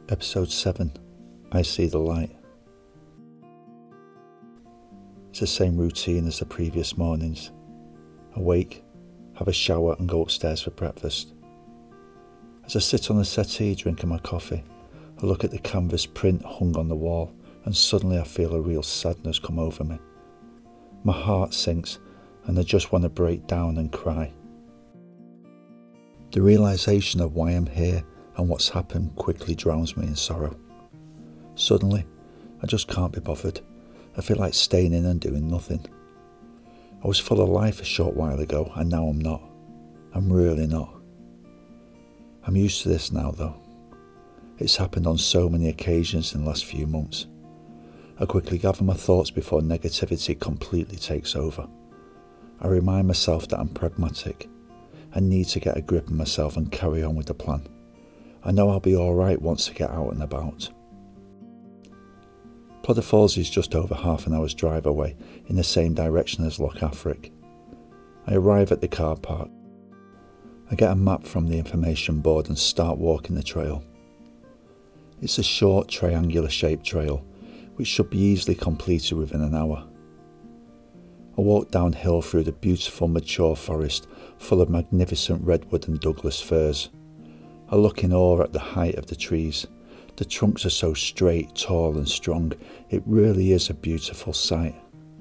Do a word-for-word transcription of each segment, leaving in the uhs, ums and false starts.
Episode seven, I See the Light. It's the same routine as the previous mornings. Awake, have a shower and go upstairs for breakfast. As I sit on the settee drinking my coffee, I look at the canvas print hung on the wall and suddenly I feel a real sadness come over me. My heart sinks and I just want to break down and cry. The realisation of why I'm here and what's happened quickly drowns me in sorrow. Suddenly, I just can't be bothered. I feel like staying in and doing nothing. I was full of life a short while ago and now I'm not. I'm really not. I'm used to this now though. It's happened on so many occasions in the last few months. I quickly gather my thoughts before negativity completely takes over. I remind myself that I'm pragmatic. I need to get a grip on myself and carry on with the plan. I know I'll be alright once I get out and about. Plodder Falls is just over half an hour's drive away in the same direction as Loch Affric. I arrive at the car park. I get a map from the information board and start walking the trail. It's a short triangular shaped trail which should be easily completed within an hour. I walk downhill through the beautiful mature forest full of magnificent redwood and Douglas firs. I look in awe at the height of the trees. The trunks are so straight, tall and strong. It really is a beautiful sight.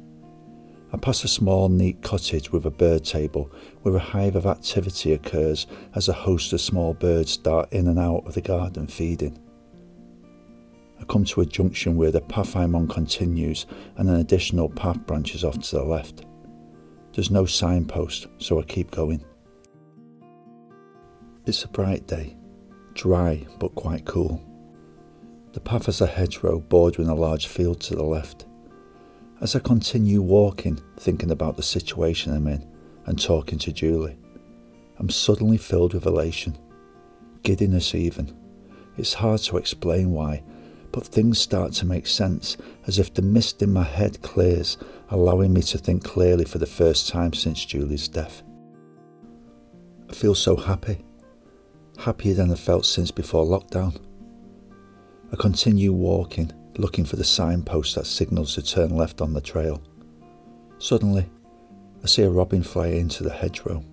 I pass a small neat cottage with a bird table where a hive of activity occurs as a host of small birds dart in and out of the garden feeding. I come to a junction where the path I'm on continues and an additional path branches off to the left. There's no signpost, so I keep going. It's a bright day, dry but quite cool. The path has a hedgerow bordering a large field to the left. As I continue walking, thinking about the situation I'm in and talking to Julie, I'm suddenly filled with elation, giddiness even. It's hard to explain why, but things start to make sense, as if the mist in my head clears, allowing me to think clearly for the first time since Julie's death. I feel so happy. Happier than I felt since before lockdown. I continue walking, looking for the signpost that signals to turn left on the trail. Suddenly, I see a robin fly into the hedgerow.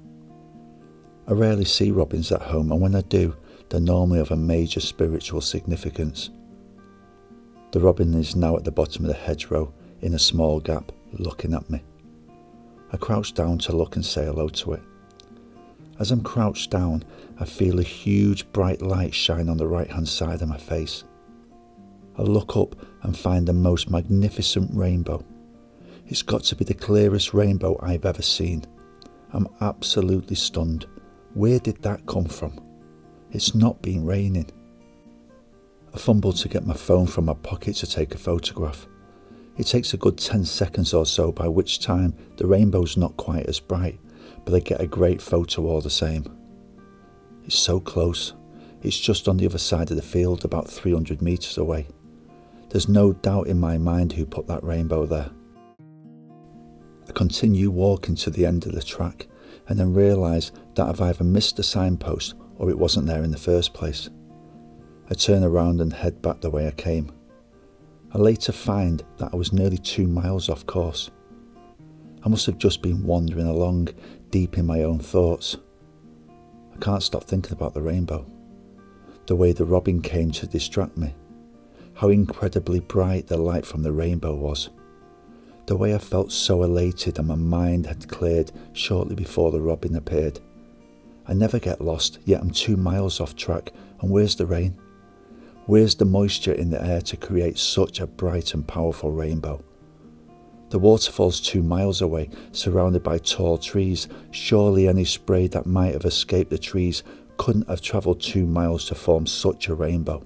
I rarely see robins at home, and when I do, they're normally of a major spiritual significance. The robin is now at the bottom of the hedgerow, in a small gap, looking at me. I crouch down to look and say hello to it. As I'm crouched down, I feel a huge bright light shine on the right hand side of my face. I look up and find the most magnificent rainbow. It's got to be the clearest rainbow I've ever seen. I'm absolutely stunned. Where did that come from? It's not been raining. I fumble to get my phone from my pocket to take a photograph. It takes a good ten seconds or so, by which time the rainbow's not quite as bright, but I get a great photo all the same. It's so close. It's just on the other side of the field, about three hundred metres away. There's no doubt in my mind who put that rainbow there. I continue walking to the end of the track and then realise that I've either missed the signpost or it wasn't there in the first place. I turn around and head back the way I came. I later find that I was nearly two miles off course. I must have just been wandering along, deep in my own thoughts. I can't stop thinking about the rainbow, the way the robin came to distract me, how incredibly bright the light from the rainbow was, the way I felt so elated and my mind had cleared shortly before the robin appeared. I never get lost, yet I'm two miles off track, and where's the rain? Where's the moisture in the air to create such a bright and powerful rainbow? The waterfall's two miles away, surrounded by tall trees. Surely any spray that might have escaped the trees couldn't have travelled two miles to form such a rainbow.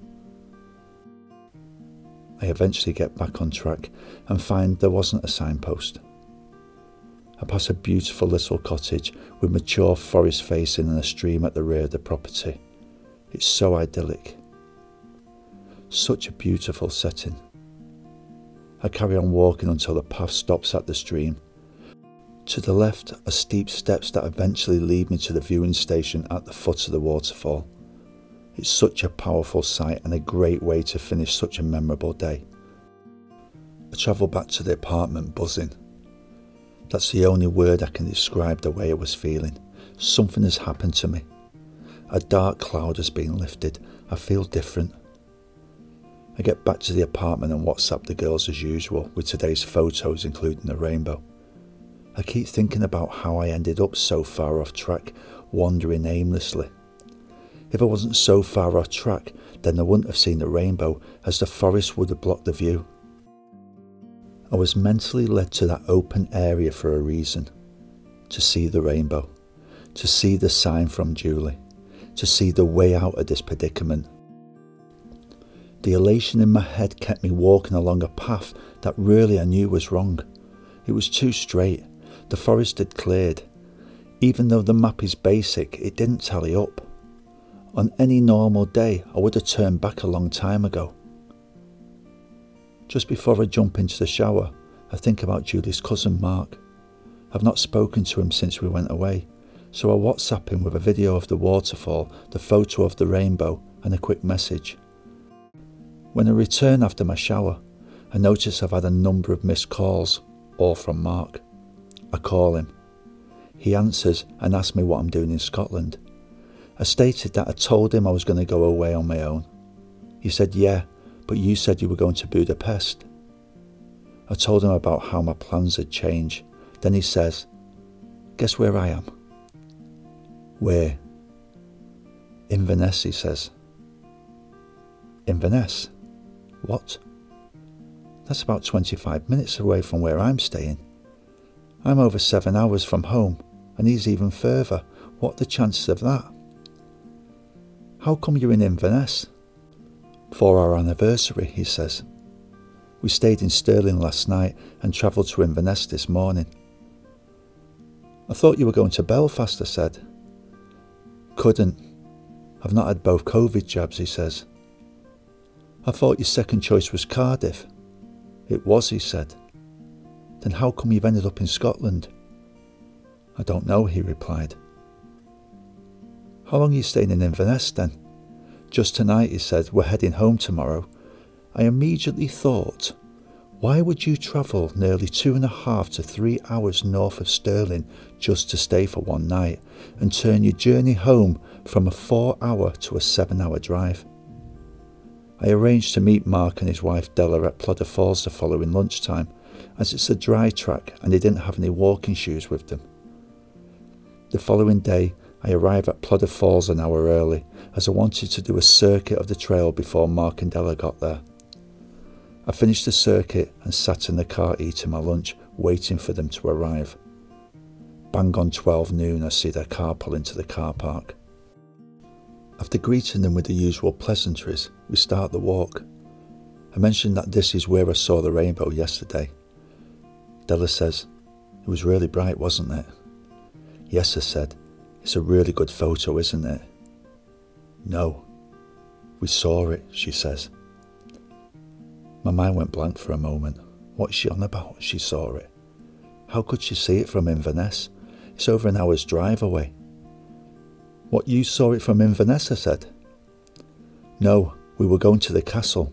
I eventually get back on track and find there wasn't a signpost. I pass a beautiful little cottage with mature forest facing and a stream at the rear of the property. It's so idyllic. Such a beautiful setting. I carry on walking until the path stops at the stream. To the left are steep steps that eventually lead me to the viewing station at the foot of the waterfall. It's such a powerful sight and a great way to finish such a memorable day. I travelled back to the apartment buzzing. That's the only word I can describe the way I was feeling. Something has happened to me. A dark cloud has been lifted. I feel different. I get back to the apartment and WhatsApp the girls as usual, with today's photos including the rainbow. I keep thinking about how I ended up so far off track, wandering aimlessly. If I wasn't so far off track, then I wouldn't have seen the rainbow, as the forest would have blocked the view. I was mentally led to that open area for a reason. To see the rainbow. To see the sign from Julie. To see the way out of this predicament. The elation in my head kept me walking along a path that really I knew was wrong. It was too straight. The forest had cleared. Even though the map is basic, it didn't tally up. On any normal day, I would have turned back a long time ago. Just before I jump into the shower, I think about Julie's cousin Mark. I've not spoken to him since we went away, so I WhatsApp him with a video of the waterfall, the photo of the rainbow, and a quick message. When I return after my shower, I notice I've had a number of missed calls, all from Mark. I call him. He answers and asks me what I'm doing in Scotland. I stated that I told him I was going to go away on my own. He said, yeah, but you said you were going to Budapest. I told him about how my plans had changed. Then he says, guess where I am? Where? Inverness, he says. Inverness? What? That's about twenty-five minutes away from where I'm staying. I'm over seven hours from home, and he's even further. What are the chances of that? How come you're in Inverness? For our anniversary, he says. We stayed in Stirling last night and travelled to Inverness this morning. I thought you were going to Belfast, I said. Couldn't. I've not had both COVID jabs, he says. I thought your second choice was Cardiff. It was, he said. Then how come you've ended up in Scotland? I don't know, he replied. How long are you staying in Inverness then? Just tonight, he said. We're heading home tomorrow. I immediately thought, why would you travel nearly two and a half to three hours north of Stirling just to stay for one night and turn your journey home from a four hour to a seven hour drive? I arranged to meet Mark and his wife Della at Plodder Falls the following lunchtime, as it's a dry track and they didn't have any walking shoes with them. The following day, I arrived at Plodder Falls an hour early, as I wanted to do a circuit of the trail before Mark and Della got there. I finished the circuit and sat in the car eating my lunch, waiting for them to arrive. Bang on twelve noon, I see their car pull into the car park. After greeting them with the usual pleasantries, we start the walk. I mentioned that this is where I saw the rainbow yesterday. Della says, it was really bright, wasn't it? Yes, I said, it's a really good photo, isn't it? No, we saw it, she says. My mind went blank for a moment. What's she on about? She saw it. How could she see it from Inverness? It's over an hour's drive away. What, you saw it from Inverness? I said. No, we were going to the castle.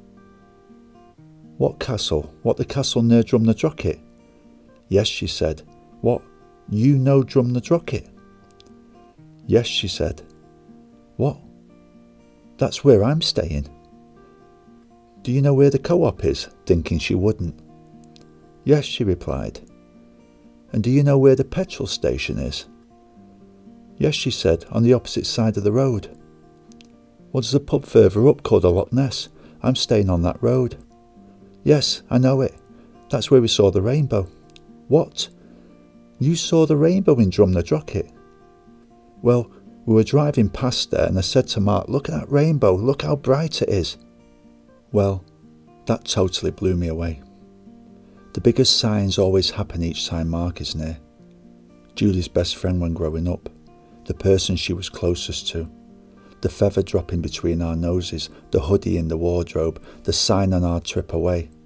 What castle? What, the castle near Drumnadrochit? Yes, she said. What, you know Drumnadrochit? Yes, she said. What? That's where I'm staying. Do you know where the co-op is? Thinking she wouldn't. Yes, she replied. And do you know where the petrol station is? Yes, she said, on the opposite side of the road. Well, there's a pub further up called the Loch Ness. I'm staying on that road. Yes, I know it. That's where we saw the rainbow. What? You saw the rainbow in Drumnadrochit? Well, we were driving past there and I said to Mark, look at that rainbow, look how bright it is. Well, that totally blew me away. The biggest signs always happen each time Mark is near. Julie's best friend when growing up, the person she was closest to, the feather dropping between our noses, the hoodie in the wardrobe, the sign on our trip away.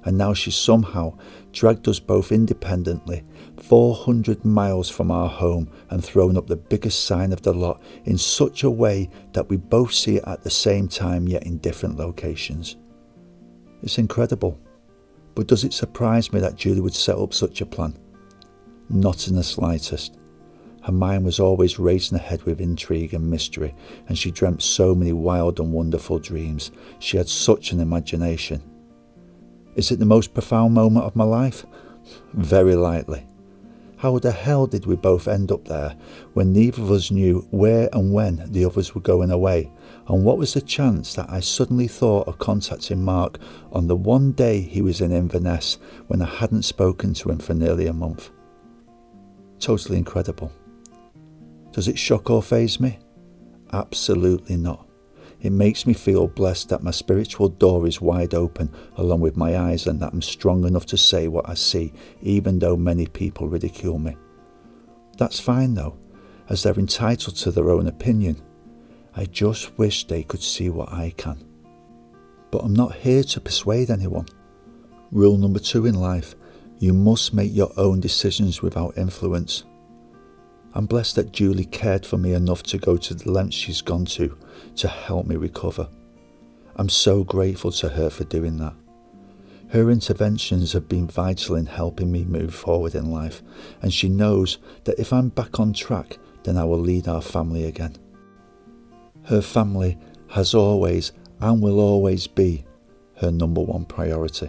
and now she somehow dragged us both independently four hundred miles from our home and thrown up the biggest sign of the lot in such a way that we both see it at the same time yet in different locations. It's incredible, but does it surprise me that Julie would set up such a plan? Not in the slightest. Her mind was always racing ahead with intrigue and mystery, and she dreamt so many wild and wonderful dreams. She had such an imagination. Is it the most profound moment of my life? Very likely. How the hell did we both end up there when neither of us knew where and when the others were going away? And what was the chance that I suddenly thought of contacting Mark on the one day he was in Inverness when I hadn't spoken to him for nearly a month? Totally incredible. Does it shock or faze me? Absolutely not. It makes me feel blessed that my spiritual door is wide open along with my eyes, and that I'm strong enough to say what I see, even though many people ridicule me. That's fine though, as they're entitled to their own opinion. I just wish they could see what I can. But I'm not here to persuade anyone. Rule number two in life: you must make your own decisions without influence. I'm blessed that Julie cared for me enough to go to the lengths she's gone to to help me recover. I'm so grateful to her for doing that. Her interventions have been vital in helping me move forward in life, and she knows that if I'm back on track, then I will lead our family again. Her family has always and will always be her number one priority.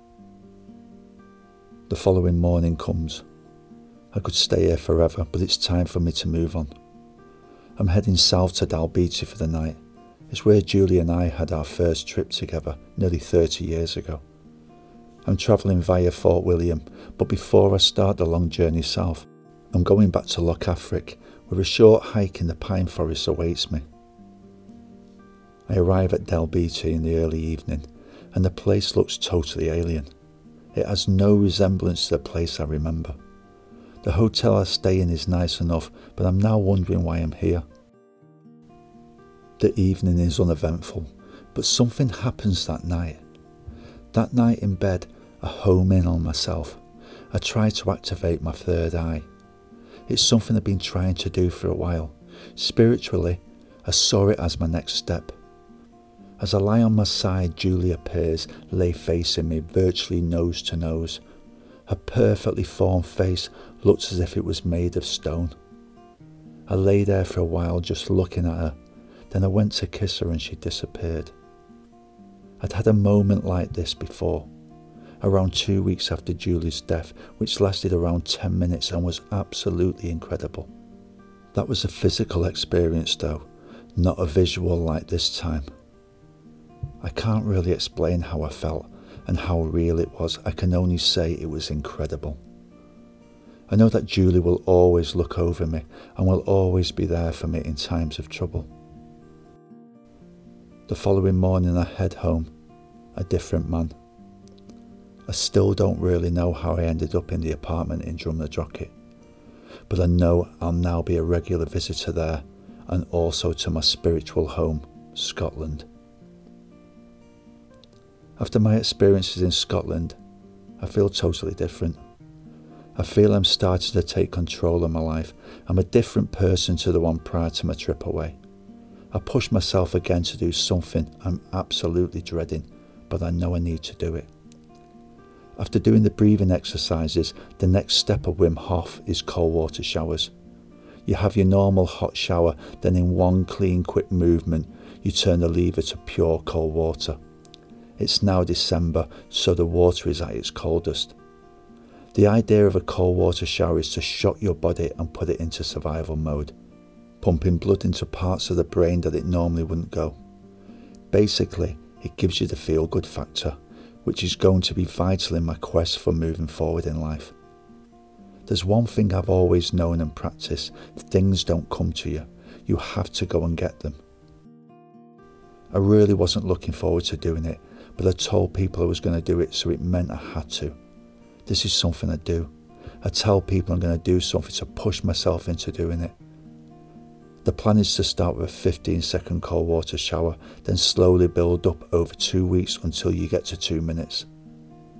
The following morning comes. I could stay here forever, but it's time for me to move on. I'm heading south to Dalbeattie for the night. It's where Julie and I had our first trip together nearly thirty years ago. I'm travelling via Fort William, but before I start the long journey south, I'm going back to Loch Affric, where a short hike in the pine forest awaits me. I arrive at Dalbeattie in the early evening, and the place looks totally alien. It has no resemblance to the place I remember. The hotel I stay in is nice enough, but I'm now wondering why I'm here. The evening is uneventful, but something happens that night. That night in bed, I home in on myself. I try to activate my third eye. It's something I've been trying to do for a while. Spiritually, I saw it as my next step. As I lie on my side, Julie appears, lay facing me, virtually nose to nose. Her perfectly formed face looked as if it was made of stone. I lay there for a while just looking at her, then I went to kiss her and she disappeared. I'd had a moment like this before, around two weeks after Julie's death, which lasted around ten minutes and was absolutely incredible. That was a physical experience though, not a visual like this time. I can't really explain how I felt and how real it was. I can only say it was incredible. I know that Julie will always look over me and will always be there for me in times of trouble. The following morning I head home, a different man. I still don't really know how I ended up in the apartment in Drumnadrochit, but I know I'll now be a regular visitor there and also to my spiritual home, Scotland. After my experiences in Scotland, I feel totally different. I feel I'm starting to take control of my life. I'm a different person to the one prior to my trip away. I push myself again to do something I'm absolutely dreading, but I know I need to do it. After doing the breathing exercises, the next step of Wim Hof is cold water showers. You have your normal hot shower, then in one clean, quick movement, you turn the lever to pure cold water. It's now December, so the water is at its coldest. The idea of a cold water shower is to shock your body and put it into survival mode, pumping blood into parts of the brain that it normally wouldn't go. Basically, it gives you the feel-good factor, which is going to be vital in my quest for moving forward in life. There's one thing I've always known and practiced: things don't come to you, you have to go and get them. I really wasn't looking forward to doing it, but I told people I was going to do it, so it meant I had to. This is something I do. I tell people I'm going to do something to push myself into doing it. The plan is to start with a fifteen second cold water shower, then slowly build up over two weeks until you get to two minutes.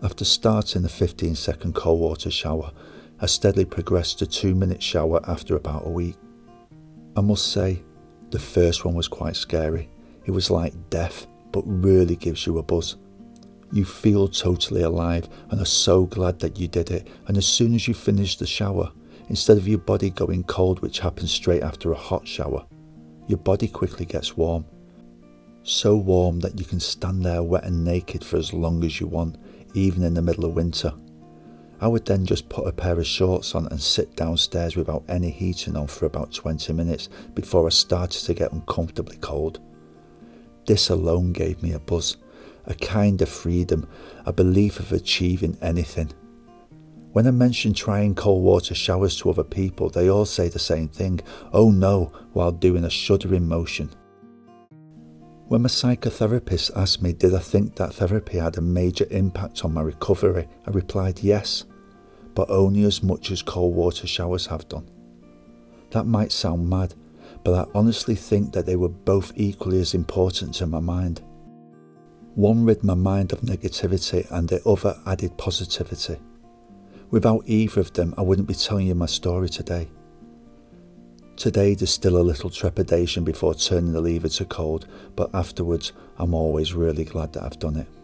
After starting the fifteen second cold water shower, I steadily progressed to two minute shower after about a week. I must say, the first one was quite scary. It was like death, but really gives you a buzz. You feel totally alive and are so glad that you did it, and as soon as you finish the shower, instead of your body going cold, which happens straight after a hot shower, your body quickly gets warm. So warm that you can stand there wet and naked for as long as you want, even in the middle of winter. I would then just put a pair of shorts on and sit downstairs without any heating on for about twenty minutes before I started to get uncomfortably cold. This alone gave me a buzz, a kind of freedom, a belief of achieving anything. When I mention trying cold water showers to other people, they all say the same thing, "Oh no," while doing a shuddering motion. When my psychotherapist asked me did I think that therapy had a major impact on my recovery, I replied yes, but only as much as cold water showers have done. That might sound mad, but I honestly think that they were both equally as important to my mind. One rid my mind of negativity and the other added positivity. Without either of them, I wouldn't be telling you my story today. Today there's still a little trepidation before turning the lever to cold, but afterwards I'm always really glad that I've done it.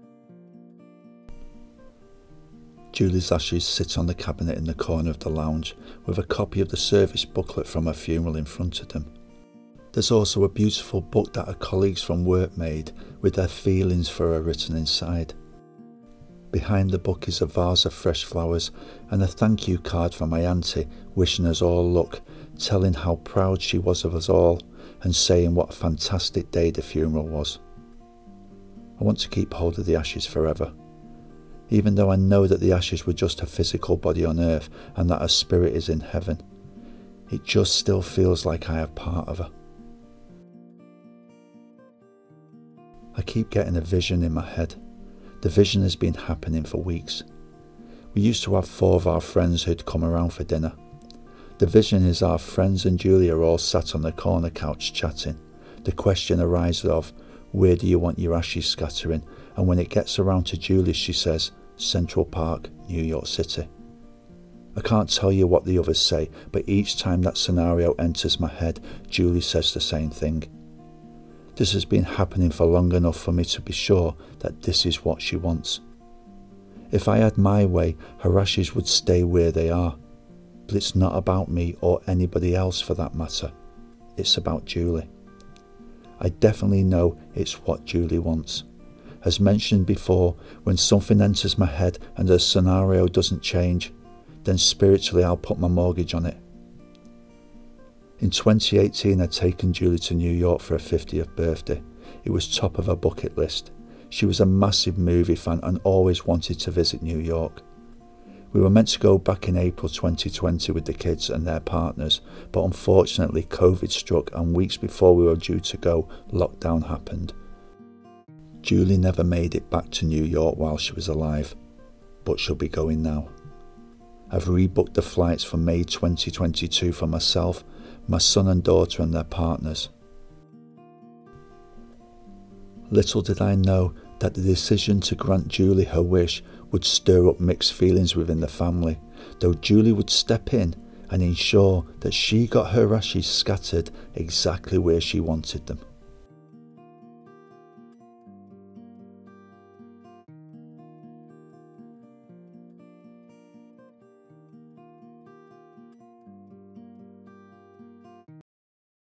Julie's ashes sit on the cabinet in the corner of the lounge with a copy of the service booklet from her funeral in front of them. There's also a beautiful book that her colleagues from work made with their feelings for her written inside. Behind the book is a vase of fresh flowers and a thank you card from my auntie wishing us all luck, telling how proud she was of us all and saying what a fantastic day the funeral was. I want to keep hold of the ashes forever, even though I know that the ashes were just her physical body on earth and that her spirit is in heaven. It just still feels like I have part of her. I keep getting a vision in my head. The vision has been happening for weeks. We used to have four of our friends who'd come around for dinner. The vision is our friends and Julie are all sat on the corner couch chatting. The question arises of, where do you want your ashes scattering? And when it gets around to Julie, she says, Central Park, New York City. I can't tell you what the others say, but each time that scenario enters my head, Julie says the same thing. This has been happening for long enough for me to be sure that this is what she wants. If I had my way, her ashes would stay where they are. But it's not about me or anybody else for that matter. It's about Julie. I definitely know it's what Julie wants. As mentioned before, when something enters my head and the scenario doesn't change, then spiritually I'll put my mortgage on it. In twenty eighteen, I'd taken Julie to New York for her fiftieth birthday. It was top of her bucket list. She was a massive movie fan and always wanted to visit New York. We were meant to go back in April twenty twenty with the kids and their partners, but unfortunately COVID struck and weeks before we were due to go, lockdown happened. Julie never made it back to New York while she was alive, but she'll be going now. I've rebooked the flights for May twenty twenty-two for myself, my son and daughter and their partners. Little did I know that the decision to grant Julie her wish would stir up mixed feelings within the family, though Julie would step in and ensure that she got her ashes scattered exactly where she wanted them.